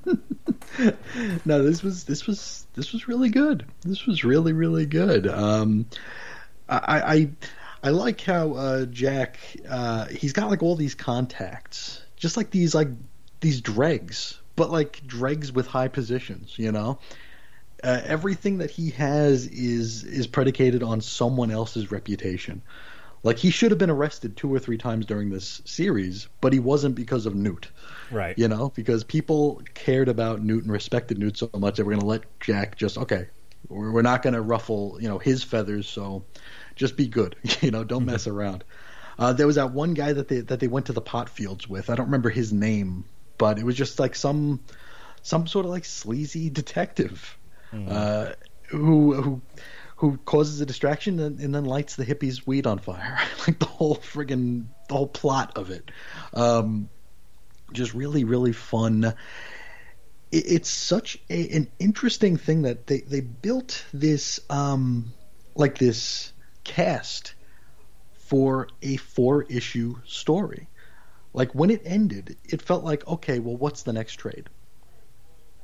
No, this was this was this was really good. This was really really good. Um, I I, I like how uh, Jack uh, he's got like all these contacts, just like these like. these dregs, but like dregs with high positions, you know? Uh, everything that he has is is predicated on someone else's reputation. Like, he should have been arrested two or three times during this series, but he wasn't because of Newt. Right. You know? Because people cared about Newt and respected Newt so much that we're going to let Jack just, okay, we're, we're not going to ruffle, you know, his feathers, so just be good. You know, don't mess around. Uh, there was that one guy that they that they went to the pot fields with. I don't remember his name, but it was just like some some sort of like sleazy detective mm. uh, who who who causes a distraction and, and then lights the hippies' weed on fire. Like the whole friggin' the whole plot of it. Um, just really really fun. It, it's such a, an interesting thing that they they built this um, like this cast for a four issue story. Like, when it ended, it felt like, okay, well, what's the next trade?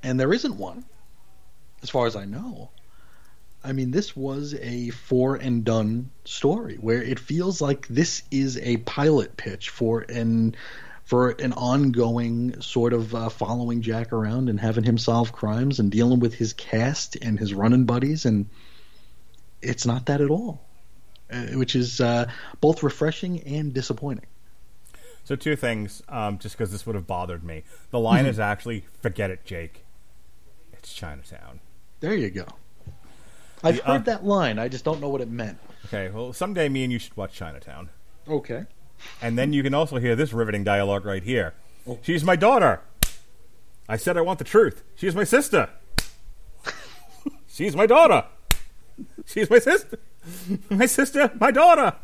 and there isn't one, as far as I know. I mean, this was a four and done story where it feels like this is a pilot pitch for an for an ongoing sort of uh, following Jack around and having him solve crimes and dealing with his cast and his running buddies, and it's not that at all, uh, which is uh, both refreshing and disappointing. So two things, um, just because this would have bothered me. The line Mm-hmm. is actually, "Forget it, Jake. It's Chinatown." There you go. I've The, heard uh, that line. I just don't know what it meant. Okay, well, someday me and you should watch Chinatown. Okay. And then you can also hear this riveting dialogue right here. Oh. "She's my daughter. I said I want the truth. She's my sister. She's my daughter. She's my sister. My sister, my daughter.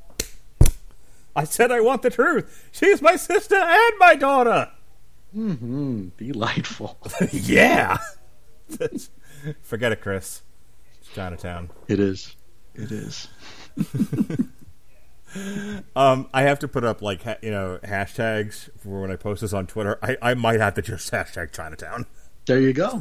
I said I want the truth. She's my sister and my daughter." Mm-hmm. Delightful. Yeah. Forget it, Chris. It's Chinatown. It is. It is. Um, I have to put up like ha- you know hashtags for when I post this on Twitter. I, I might have to just hashtag Chinatown. There you go.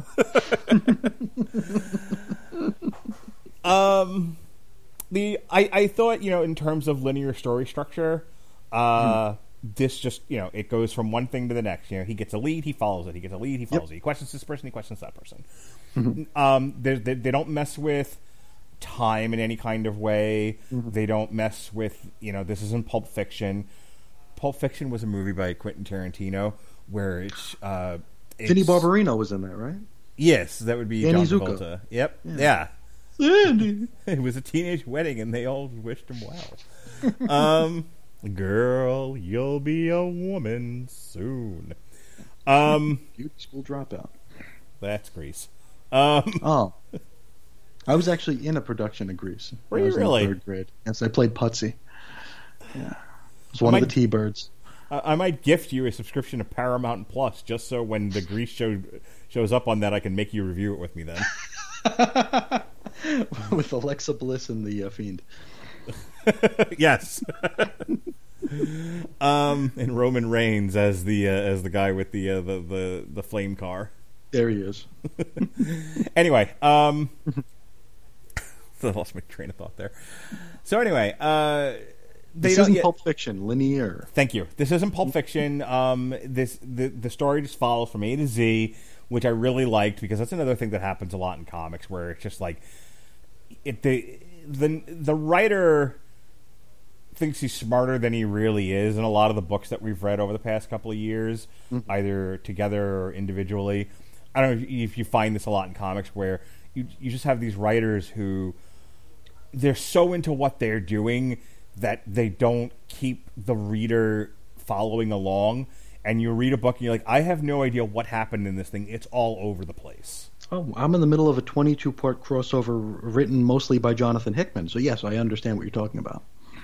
Um, the I, I thought you know in terms of linear story structure, uh, hmm. this just you know it goes from one thing to the next. You know, he gets a lead, he follows it. He gets a lead, he follows Yep. it. He questions this person, he questions that person. Mm-hmm. Um, they, they they don't mess with time in any kind of way. Mm-hmm. They don't mess with you know this isn't Pulp Fiction. Pulp Fiction was a movie by Quentin Tarantino where it's uh, it's, Vinnie Barbarino was in that, right? Yes, that would be Danny John Zuko. Travolta. Yep, Yeah. yeah. Andy. It was a teenage wedding, and they all wished him well. um, girl, you'll be a woman soon. Um, Beauty school dropout. that's Grease. Um, Oh. I was actually in a production of Grease. Were I you was in really? third grade. Yes, I played Putsy. Yeah. I was one My- of the T-Birds. I I might gift you a subscription to Paramount Plus just so when the Grease show shows up on that, I can make you review it with me then. With Alexa Bliss and the uh, Fiend. Yes. um, and Roman Reigns as the uh, as the guy with the, uh, the the the flame car. There he is. Anyway, um, I lost my train of thought there. So anyway, uh, they This don't isn't yet- Pulp Fiction, linear. Thank you. This isn't Pulp Fiction. Um, this the the story just follows from A to Z, which I really liked because that's another thing that happens a lot in comics where it's just like it the the the writer thinks he's smarter than he really is in a lot of the books that we've read over the past couple of years, mm-hmm. either together or individually. I don't know if you, if you find this a lot in comics where you you just have these writers who they're so into what they're doing that they don't keep the reader following along, and you read a book and you're like, I have no idea what happened in this thing. It's all over the place. Oh, I'm in the middle of a twenty-two part crossover written mostly by Jonathan Hickman, so yes, I understand what you're talking about.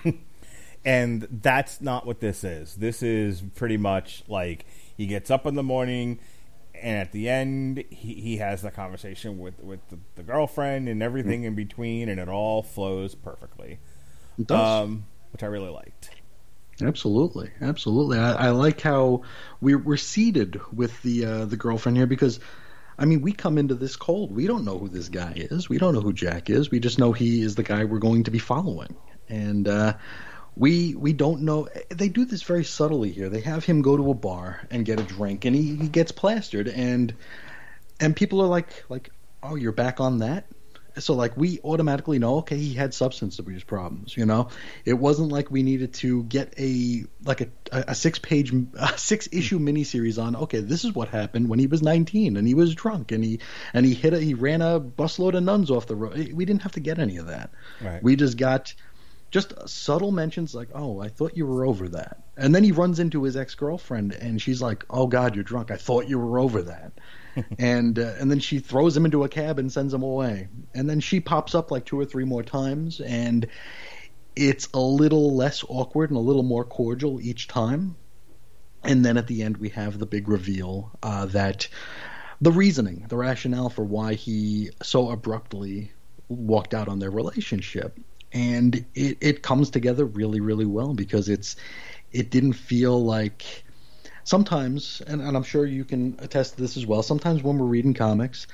And that's not what this is. This is pretty much like he gets up in the morning, and at the end, he, he has the conversation with, with the, the girlfriend and everything mm. in between, and it all flows perfectly. It does. Um, which I really liked. Absolutely, absolutely. I, I like how we're, we're seated with the uh, the girlfriend here because, I mean, we come into this cold. We don't know who this guy is. We don't know who Jack is. We just know he is the guy we're going to be following. And uh, we we don't know. They do this very subtly here. They have him go to a bar and get a drink, and he, he gets plastered. And and people are like, like, oh, you're back on that? So, like, we automatically know, okay, he had substance abuse problems, you know? It wasn't like we needed to get a, like, a, a six-page, a six-issue miniseries on, okay, this is what happened when he was nineteen, and he was drunk, and he and he hit a, he ran a busload of nuns off the road. We didn't have to get any of that. Right. We just got just subtle mentions like, oh, I thought you were over that. And then he runs into his ex-girlfriend, and she's like, oh, God, you're drunk. I thought you were over that. and uh, and then she throws him into a cab and sends him away. And then she pops up like two or three more times, and it's a little less awkward and a little more cordial each time. And then at the end we have the big reveal uh, that the reasoning, the rationale for why he so abruptly walked out on their relationship. And it, it comes together really, really well because it's it didn't feel like sometimes, and, and I'm sure you can attest to this as well, sometimes when we're reading comics,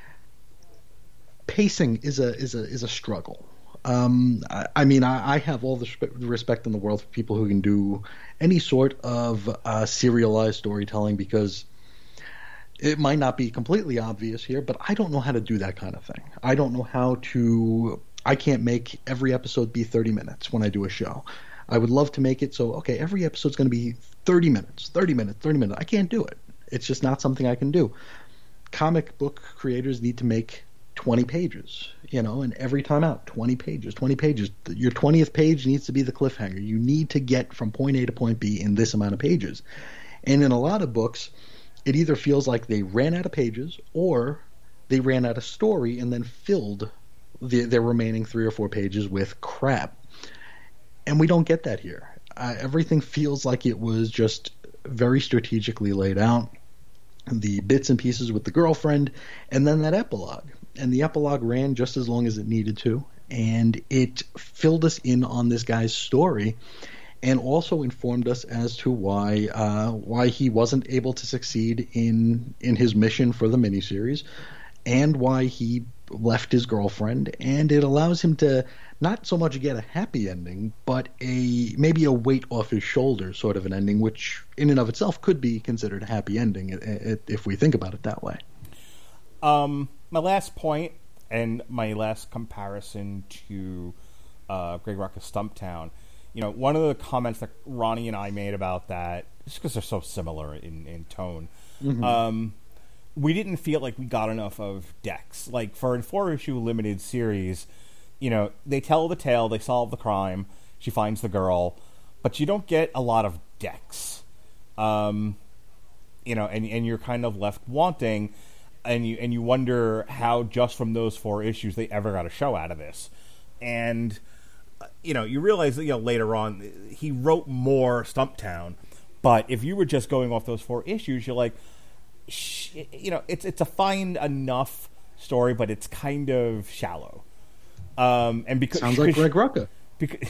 pacing is a is a is a struggle. Um, I, I mean, I, I have all the respect, respect in the world for people who can do any sort of uh, serialized storytelling, because it might not be completely obvious here, but I don't know how to do that kind of thing. I don't know how to. I can't make every episode be thirty minutes when I do a show. I would love to make it so, okay, every episode's going to be thirty minutes, thirty minutes, thirty minutes. I can't do it. It's just not something I can do. Comic book creators need to make twenty pages, you know, and every time out, twenty pages, twenty pages. Your twentieth page needs to be the cliffhanger. You need to get from point A to point B in this amount of pages. And in a lot of books, it either feels like they ran out of pages or they ran out of story and then filled the, their remaining three or four pages with crap. And we don't get that here. Uh, everything feels like it was just very strategically laid out. The bits and pieces with the girlfriend, and then that epilogue. And the epilogue ran just as long as it needed to, and it filled us in on this guy's story, and also informed us as to why uh, why he wasn't able to succeed in in his mission for the miniseries, and why he left his girlfriend. And it allows him to not so much get a happy ending, but a maybe a weight off his shoulders sort of an ending, which in and of itself could be considered a happy ending if we think about it that way. Um, my last point and my last comparison to uh, Greg Rucka's Stumptown, you know, one of the comments that Ronnie and I made about that, just because they're so similar in, in tone, mm-hmm. um, we didn't feel like we got enough of Dex. Like, for a four-issue limited series, you know, they tell the tale, they solve the crime, she finds the girl, but you don't get a lot of Dex. Um, you know, and, and you're kind of left wanting, and you and you wonder how just from those four issues they ever got a show out of this. And, you know, you realize that, you know, later on, he wrote more Stumptown, but if you were just going off those four issues, you're like, sh- you know, it's it's a fine enough story, but it's kind of shallow. Um, and because sounds like Greg Rucka. Because,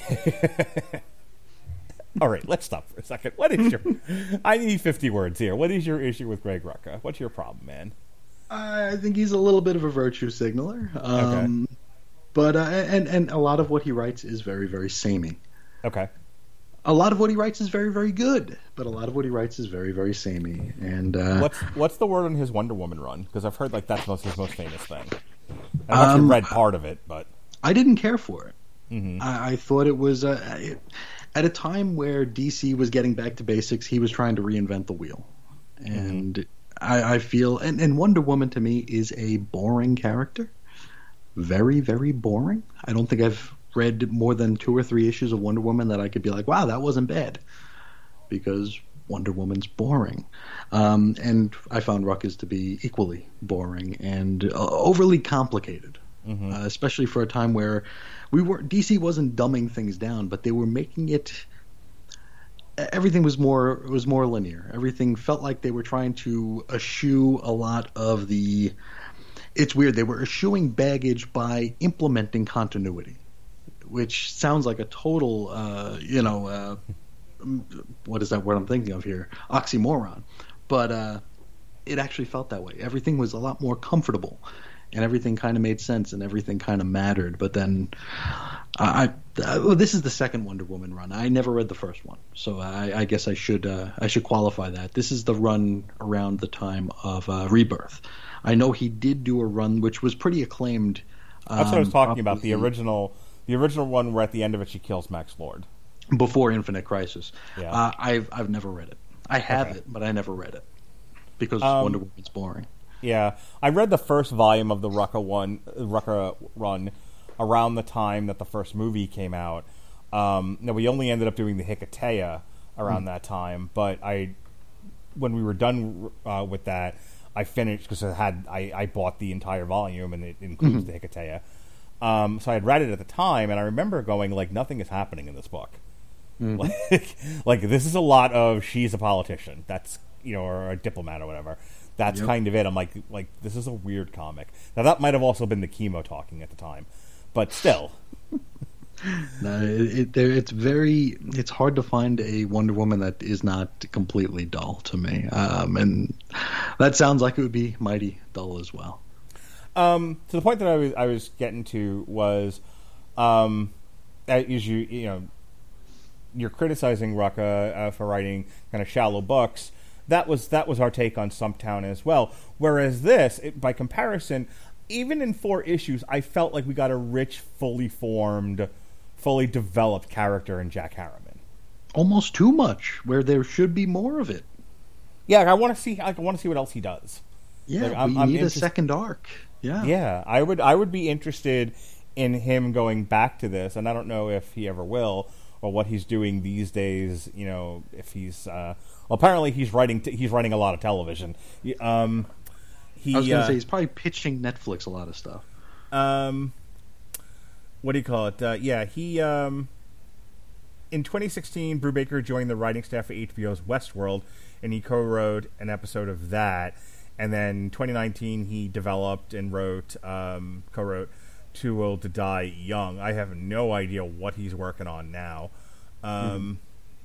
all right, let's stop for a second. What is your? I need fifty words here. What is your issue with Greg Rucka? What's your problem, man? I think he's a little bit of a virtue signaler. Um, okay. But uh, and and a lot of what he writes is very very samey. Okay. A lot of what he writes is very very good, but a lot of what he writes is very very samey. And uh, what's what's the word on his Wonder Woman run? Because I've heard like that's most his most famous thing. I've actually um, read part of it, but I didn't care for it. Mm-hmm. I, I thought it was uh, it, at a time where D C was getting back to basics. He was trying to reinvent the wheel, and. Mm-hmm. I, I feel, and, and Wonder Woman to me is a boring character. Very, very boring. I don't think I've read more than two or three issues of Wonder Woman that I could be like, wow, that wasn't bad. Because Wonder Woman's boring. Um, and I found Rucka's to be equally boring and uh, overly complicated. Mm-hmm. Uh, especially for a time where we were D C wasn't dumbing things down, but they were making it... Everything was more was more linear. Everything felt like they were trying to eschew a lot of the. It's weird. They were eschewing baggage by implementing continuity, which sounds like a total, uh, you know, uh, what is that word I'm thinking of here? Oxymoron. But uh, it actually felt that way. Everything was a lot more comfortable, and everything kind of made sense, and everything kind of mattered. But then. I, I well, this is the second Wonder Woman run. I never read the first one, so I, I guess I should uh, I should qualify that. This is the run around the time of uh, Rebirth. I know he did do a run which was pretty acclaimed. Um, That's what I was talking about. The original, the original one where at the end of it she kills Max Lord before Infinite Crisis. Yeah. Uh, I've I've never read it. I have okay. it, but I never read it because um, Wonder Woman's boring. Yeah, I read the first volume of the Rucka one, Rucka run. Around the time that the first movie came out. Um, now, we only ended up doing the Hikatea around mm. that time, but I, when we were done uh, with that, I finished, because I had I, I bought the entire volume, and it includes mm-hmm. the Hikatea. Um, so I had read it at the time, and I remember going, like, nothing is happening in this book. Mm-hmm. Like, like, this is a lot of she's a politician. That's, you know, or a diplomat or whatever. That's yep. kind of it. I'm like, like, this is a weird comic. Now, that might have also been the chemo talking at the time. But still. No, it, it, there, it's very, it's hard to find a Wonder Woman that is not completely dull to me, um, and that sounds like it would be mighty dull as well. Um, to the point that I was I was getting to was, um, as you you know, you're criticizing Rucka uh, for writing kind of shallow books. That was that was our take on Stumptown as well. Whereas this, it, by comparison, even in four issues, I felt like we got a rich, fully formed, fully developed character in Jack Harriman. Almost too much, where there should be more of it. Yeah, I want to see. I want to see what else he does. Yeah, like, I'm, we I'm need interest- a second arc. Yeah, yeah. I would. I would be interested in him going back to this, and I don't know if he ever will, or what he's doing these days. You know, if he's uh, well, apparently he's writing. T- he's writing a lot of television. Um, he, I was going to uh, say he's probably pitching Netflix a lot of stuff. Um, what do you call it? Uh, yeah, he. Um, in twenty sixteen, Brubaker joined the writing staff of H B O's Westworld, and he co-wrote an episode of that. And then twenty nineteen, he developed and wrote, um, co-wrote Too Old to Die Young. I have no idea what he's working on now. Um,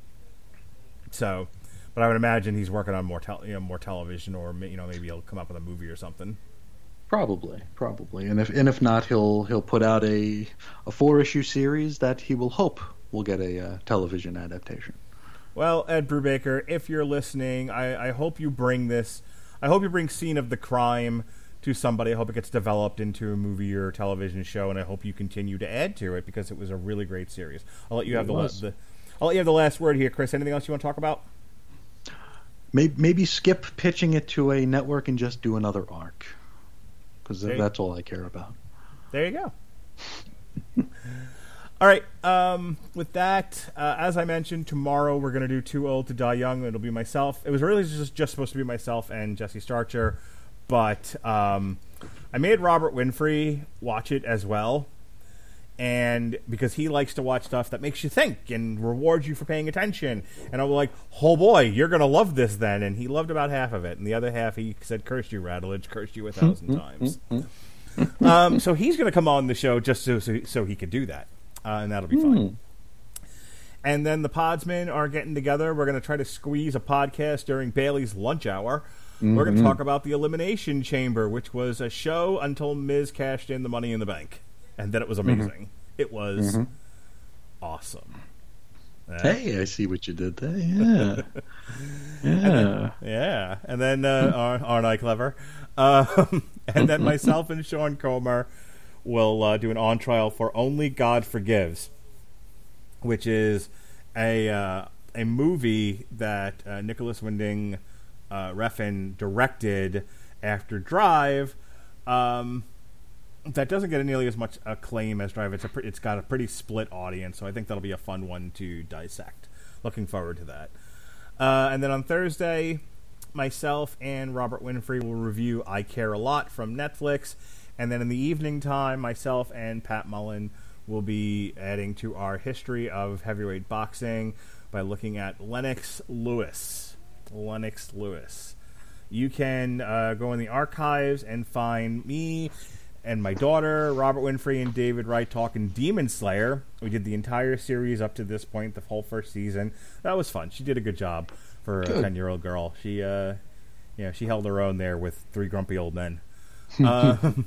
mm. So, but I would imagine he's working on more, tel- you know, more television, or you know, maybe he'll come up with a movie or something. Probably, probably, and if and if not, he'll he'll put out a a four issue series that he will hope will get a uh, television adaptation. Well, Ed Brubaker, if you're listening, I, I hope you bring this. I hope you bring Scene of the Crime to somebody. I hope it gets developed into a movie or television show, and I hope you continue to add to it because it was a really great series. I'll let you have the, la- the I'll let you have the last word here, Chris. Anything else you want to talk about? Maybe, maybe skip pitching it to a network and just do another arc, because that's all I care about. There you go. All right. Um, with that, uh, as I mentioned, tomorrow we're going to do Too Old to Die Young. It'll be myself. It was really just, just supposed to be myself and Jesse Starcher, but um, I made Robert Winfrey watch it as well, and because he likes to watch stuff that makes you think and rewards you for paying attention. And I was like, oh boy, you're going to love this then. And he loved about half of it, and the other half he said, curse you, Rattledge, curse you a thousand times. um, so he's going to come on the show just so, so, so he could do that. Uh, and that'll be fun. Mm. And then the Podsmen are getting together. We're going to try to squeeze a podcast during Bailey's lunch hour. Mm-hmm. We're going to talk about the Elimination Chamber, which was a show until Miz cashed in the Money in the Bank. And then it was amazing. Mm-hmm. It was mm-hmm. awesome. Uh, hey, I see what you did there. Yeah. yeah. And then, yeah. And then, uh, aren't, aren't I clever? Um, and then myself and Sean Comer will uh, do an on trial for Only God Forgives, which is a uh, a movie that uh, Nicholas Winding uh, Refn directed after Drive. Um, that doesn't get nearly as much acclaim as Drive. It's a pre- it's got a pretty split audience, so I think that'll be a fun one to dissect. Looking forward to that. Uh, and then on Thursday, myself and Robert Winfrey will review I Care a Lot from Netflix. And then in the evening time, myself and Pat Mullen will be adding to our history of heavyweight boxing by looking at Lennox Lewis. Lennox Lewis. You can uh, go in the archives and find me and my daughter, Robert Winfrey, and David Wright talking Demon Slayer. We did the entire series up to this point, the whole first season. That was fun. She did a good job for a ten-year-old girl. She, uh, yeah, she held her own there with three grumpy old men. um,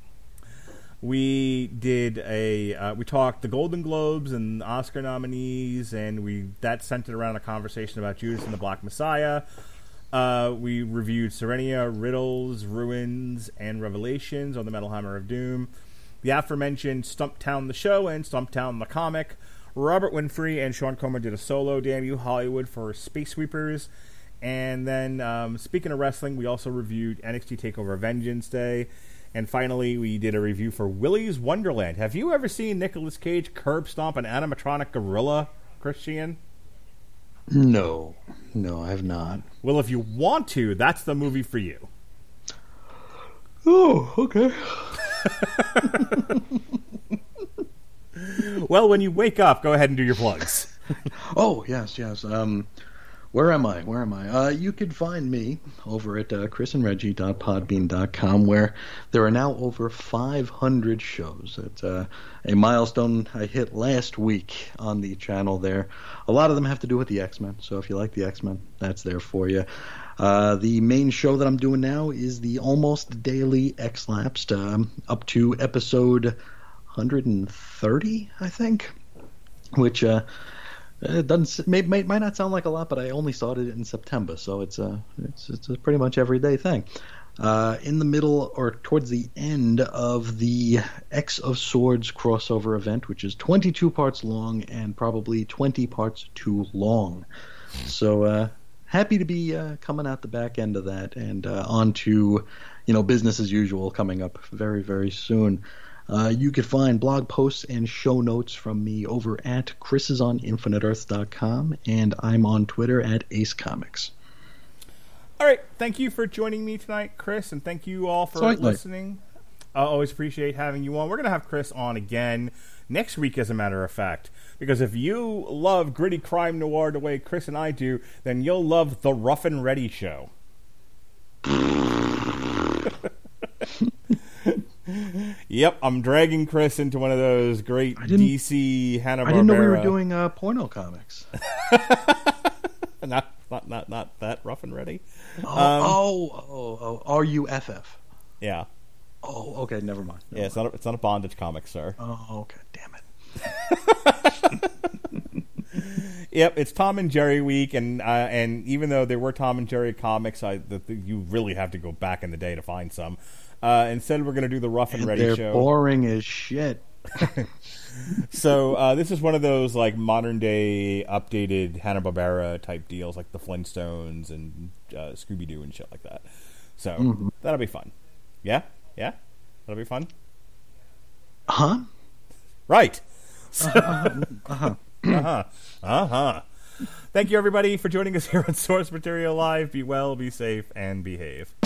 We did a uh, we talked the Golden Globes and Oscar nominees, and we that centered around a conversation about Judas and the Black Messiah. Uh, we reviewed Serenia, Riddles, Ruins, and Revelations on the Metal Hammer of Doom. The aforementioned Stumptown the show and Stumptown the comic. Robert Winfrey and Sean Comer did a solo Damn You Hollywood for Space Sweepers. And then, um, speaking of wrestling, we also reviewed N X T TakeOver Vengeance Day. And finally, we did a review for Willy's Wonderland. Have you ever seen Nicolas Cage curb stomp an animatronic gorilla, Christian? No. No, I have not. Well, if you want to, that's the movie for you. Oh, okay. Well, when you wake up, go ahead and do your plugs. Oh, yes, yes. Um, Where am I? Where am I? Uh, you can find me over at uh, chris and reggie dot podbean dot com, where there are now over five hundred shows. It's uh, a milestone I hit last week on the channel there. A lot of them have to do with the X-Men, so if you like the X-Men, that's there for you. Uh, the main show that I'm doing now is the Almost Daily X-Lapsed, um, up to episode one hundred thirty, I think, which... Uh, It doesn't may, may, might not sound like a lot, but I only started it in September, so it's a it's it's a pretty much everyday thing. Uh, in the middle or towards the end of the X of Swords crossover event, which is twenty-two parts long and probably twenty parts too long. So uh, happy to be uh, coming out the back end of that and uh, on to you know business as usual coming up very very soon. Uh, you can find blog posts and show notes from me over at chris is on infinite earths dot com, and I'm on Twitter at Ace Comics. All right. Thank you for joining me tonight, Chris, and thank you all for Certainly. listening. I always appreciate having you on. We're going to have Chris on again next week, as a matter of fact, because if you love gritty crime noir the way Chris and I do, then you'll love The Rough and Ready Show. Yep, I'm dragging Chris into one of those great D C Hanna-Barbera. I didn't know we were doing uh, porno comics. not, not, not, not that Rough and Ready. Oh, Um, oh, oh, oh, R U F F. Yeah, Oh, okay, never mind. Never yeah. It's not. A, it's not a bondage comic, sir. Oh, okay, damn it. Yep, it's Tom and Jerry week, and uh, and even though there were Tom and Jerry comics, I the, the, you really have to go back in the day to find some. Uh, instead, we're going to do the Rough and, And Ready they're show. boring as shit. So uh, this is one of those like modern day updated Hanna-Barbera type deals, like the Flintstones and uh, Scooby Doo and shit like that. So Mm-hmm. that'll be fun. Yeah, yeah, that'll be fun. Huh? Right. Uh-huh. Uh-huh. Uh-huh. Uh-huh. Thank you, everybody, for joining us here on Source Material Live. Be well, be safe, and behave.